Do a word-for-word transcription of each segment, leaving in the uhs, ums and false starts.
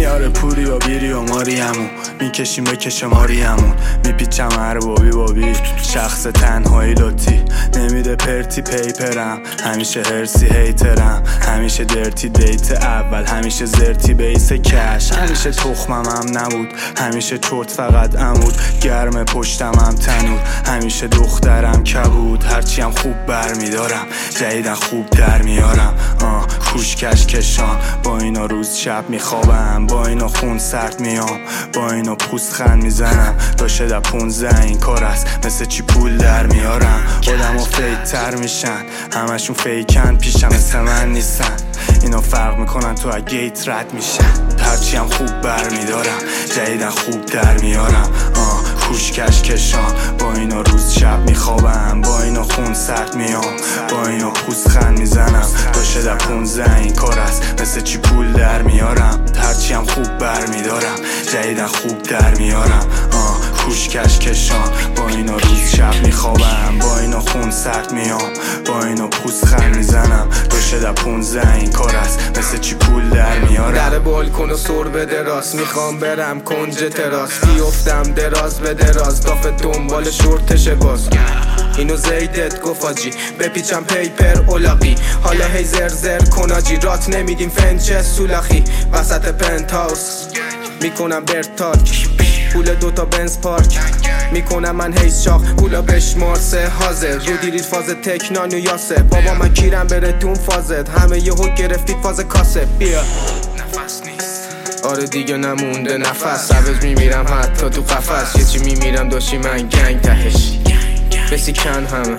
میاره پوری و بیری و ماریمون، میکشیم بکشه ماریمون، میپیچم هر بابی بابی شخص تنهایی لطی، نمیده پرتی پیپرم، همیشه هرسی هیترم، همیشه درتی دیت اول، همیشه زرتی بیس کش، همیشه تخمم هم نبود، همیشه چرت فقط عمود، گرم پشتم هم تنور، همیشه دخترم کبود، هرچی هم خوب برمیدارم جدیدن خوب در میارم، آه کوشکش کشان، با اینا روز شب میخوابم، با اینا خون سرد میام، با اینا پوست خند میزنم، داشه در پونزه این کار است، مثل چی پول در میارم، آدم ها فیک تر میشن، همشون فیکن پیشم مثل من نیستن، اینا فرق میکنن تو از گیت رد میشن، هرچی هم خوب برمیدارم جدیدن خوب در میارم، آه کوشکش کشان، با اینا روز شب میخوابم، با اینا خون سرد میام، با اینا پوست خند میزنم، داشه در پونزه این کار است، مثل چی پول در میارم، هرچی هم خوب برمیدارم جدیدن خوب در میارم، آه کوشکش کشان، با اینا روز شب میخوابم، با اینا خون سرد میام، با اینا پوست خند میزنم، داشه در پونزه این کار است، مثل چی پول در میارم. در بالکن و سر بده راست، میخوام برم کنج تراس، بیفتم دراز به دراز، داف دنبال شورتش باز، اینو زیدت گفاجی بپیچم پیپر اولاقی، حالا هی زر زر کناجی، رات نمیدیم فنچه سولاخی، وسط پنت هاوس میکنم برتاک، پول دوتا بنز پارک میکنم من هیس شاخ، پولا بشمار سه حاضر، رو دیرید فاز تکنان و یاسه، بابا من کیرم بره تون فازت، همه یهو گرفتید فاز کاسه، بیا نفس نیست آره دیگه نمونده نفس، عوض میمیرم حتی تو قفس، یه چی میمیرم داشتی من گنگ تهش، بسی کن همه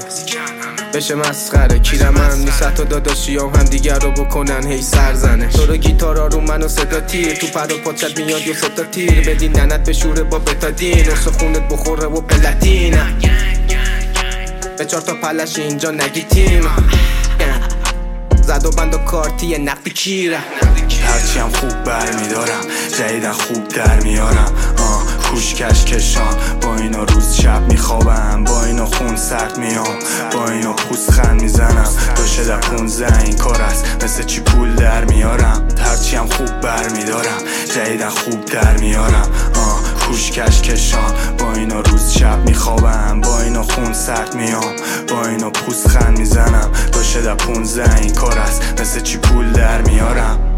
بشه مسخره، کیرم هم نیست حتی داداشیام هم دیگر رو بکنن هی سرزنش، تو رو گیتارا رو منو صدا تیر، تو پر و پاچت میاد یه ستا تیر، بدین ننت به شوره با بتادین، اصلا خونت بخوره و پلتین، به چار تا پلش اینجا نگی تیم، زد و بند و کارتی نقدی کیره، هرچی هم خوب برمیدارم جدیدن خوب در میارم، آه کوشکش کشان، با اینا روز شب میخوابم، با اینا خون سرد میام، با اینا پوست خند میزنم، داشه در پونزه این کار است، مثل چی پول در میارم، هرچی هم خوب برمیدارم جدیدن خوب در میارم، آه کوشکش کشان، با اینا روز شب میخوابم، با اینا خون سرد میام، با اینا پوست خند میزنم، داشه در پونزه این کار است، مثل چی پول در میارم.